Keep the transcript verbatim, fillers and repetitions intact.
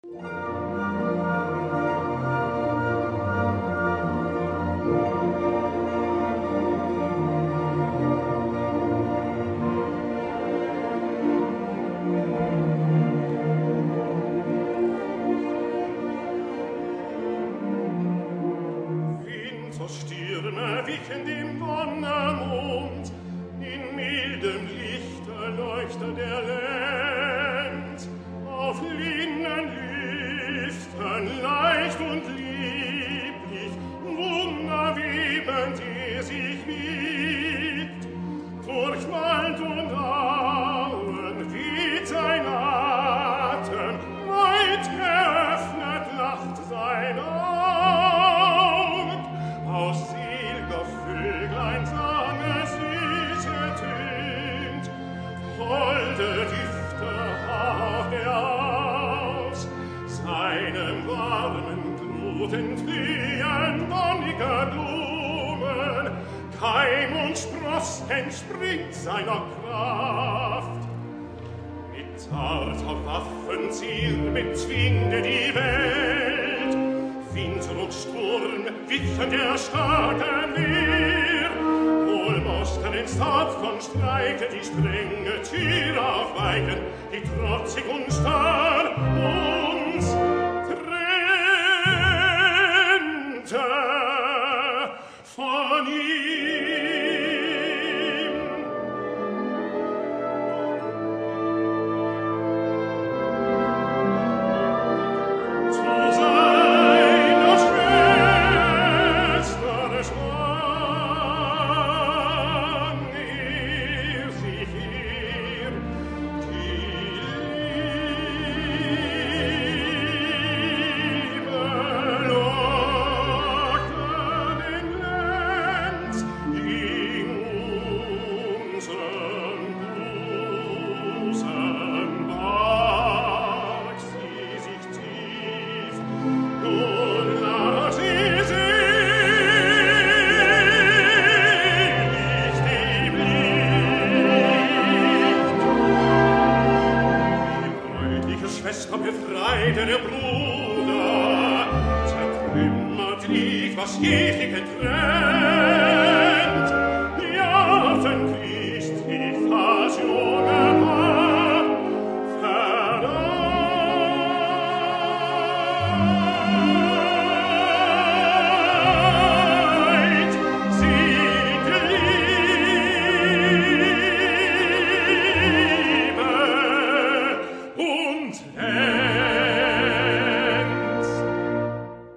Stürme wichen dem Wonnermond, in mildem Lichte leuchtet der Lend. Auf Linnenlüften leicht und lieblich, wunderwebend er sich wiegt. Durch Wald und Auen weht sein Atem, weit geöffnet lacht sein Aug. Aus sel'ger Vöglein Sange süß ertönt, holde Düfte haucht er aus. Seinem warmen Glut entfliehen wonnige Blumen, Keim und Spross entspringt seiner Kraft. Mit zarter Waffenziel bezwingt er die Welt, Wind und Sturm wichen der starken Wehr. Wohl mochten ins tapfern Streite die strenge Tür aufweichen, die trotzig und starr uns trennte von ihm. Befreite der Bruder, zertrümmert liegt, was ewig getrennt.